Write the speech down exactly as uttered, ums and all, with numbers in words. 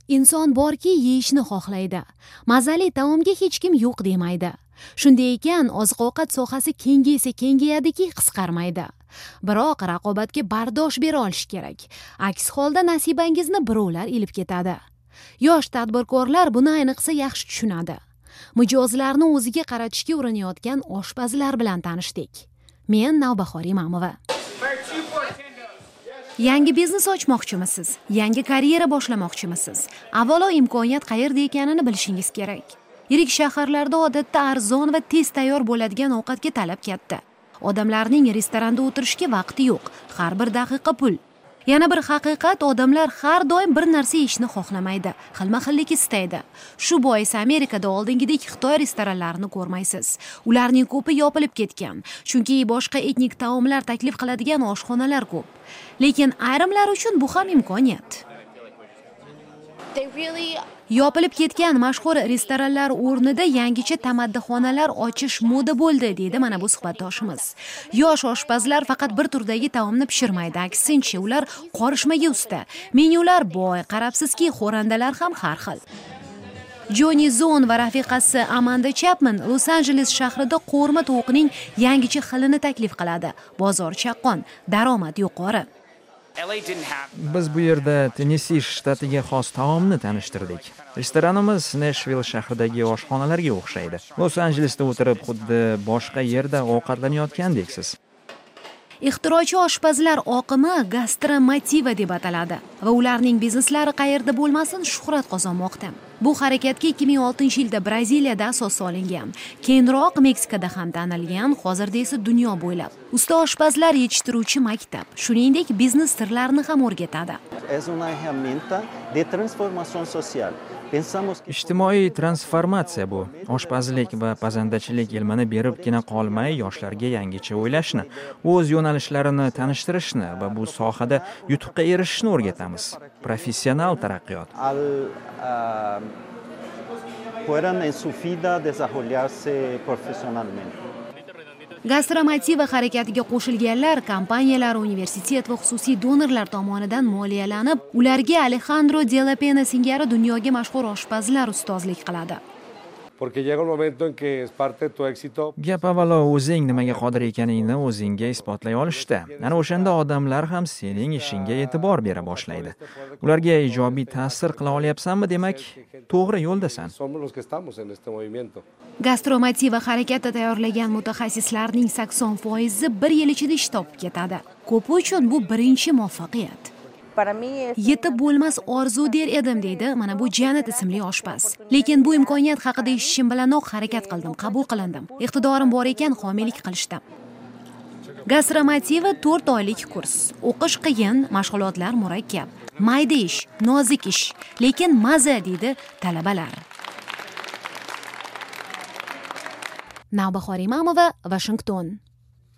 Inson borki yeyishni xohlaydi. Mazali taomga hech kim yo'q demaydi. Shunday ekan, oziq-ovqat sohasi kengaysa kengayadiki, qisqarmaydi. Biroq raqobatga bardosh bera olish kerak. Aks holda nasibangizni birovlar ilib ketadi. Yosh tadbirkorlar buni ayniqsa yaxshi tushunadi. Mijozlarni o'ziga qaratishga urinayotgan oshpazlar bilan tanishdik. Men Navbahor Imamova. Yangi biznes ochmoqchimisiz? Yangi karyera boshlamoqchimisiz? Avvalo imkoniyat qayerda ekanini bilishingiz kerak. Yirik shaharlarda odatda arzon va tez tayyor bo'ladigan ovqatga talab katta. Odamlarning restoranda o'tirishga vaqti yo'q. Har bir daqiqa pul. Yana bir haqiqat, odamlar har doim bir narsa yeyishni xohlamaydi. Xilma-xillik istaydi. Shu bois Amerikada oldingidek Xitoy restoranlarini ko'rmaysiz. Ularning ko'pi yopilib ketgan. Chunki boshqa etnik taomlar taklif qiladigan oshxonalar ko'p. Lekin ayrimlar uchun bu ham imkoniyat. Yopilib ketgan mashhur restoranlar o'rnida yangicha tamaddixonalar ochish moda bo'ldi, deydi mana bu suhbatdoshimiz. Yosh oshpazlar faqat bir turdagi taomni pishirmaydi, aksincha ular qorishmaga usta. Menyular boy, qarabsizki, xo'randalar ham har xil. Johnny Zone va rafiqasi Amanda Chapman Los-Anjeles shahrida qo'rma tovuqning yangicha xilini taklif qiladi. Bozor chaqqon, daromad yuqori. Biz bu yerda Tennessee shtatiga xos taomni tanishtirdik. Restoranimiz Nashville shahridagi oshxonalarga o'xshaydi. Los-Anjelesda o'tirib xuddi boshqa yerda ovqatlanayotgandeksiz. Ixtirochi oshpazlar oqimi Gastromotiva deb ataladi va ularning bizneslari qayerda bo'lmasin shuhrat qozonmoqda. Bu harakatga ikki ming oltinchi yilda Braziliyada asos solingan. Keyinroq Meksikada ham tanilgan, hozirda esa dunyo bo'ylab. Usta oshpazlar yetishtiruvchi maktab, shuningdek biznes sirlarini ham o'rgatadi. Ijtimoiy transformatsiya bu. Oshpazlik va pazandachilik ilmini beribgina qolmay, yoshlarga yangicha o'ylashni, o'z yo'nalishlarini tanishtirishni va bu sohada yutuqqa erishishni o'rgatamiz. Professional taraqqiyot. Gastromotiva harakatiga qo'shilganlar kompaniyalar, universitet va xususiy donorlar tomonidan moliyalanib, ularga Alejandro de la Pena singari dunyoga mashhur oshpazlar ustozlik qiladi. Gap avvalo o'zing nimaga qodir ekaningni o'zingga isbotlay olishda. Ana o'shanda odamlar ham sening ishingga e'tibor bera boshlaydi. Ularga ijobiy ta'sir qila olyapsanmi, demak, to'g'ri yo'ldasan. Gastromotiva harakati tayyorlagan mutaxassislarning sakson foizi bir yil ichida ish topib ketadi. Ko'pi uchun bu birinchi muvaffaqiyat. Yetib bo'lmas orzu der edim, deydi mana bu Janet ismli oshpaz. Lekin bu imkoniyat haqida eshitishim bilanoq harakat qildim, qabul qilindim. Iqtidorim bor ekan, homiylik qilishdim. Gastromotiva to'rt oylik kurs. O'qish qiyin, mashg'ulotlar murakkab. Mayda ish, nozik ish, lekin maza, deydi talabalar. Navbahor Imamova, Washington.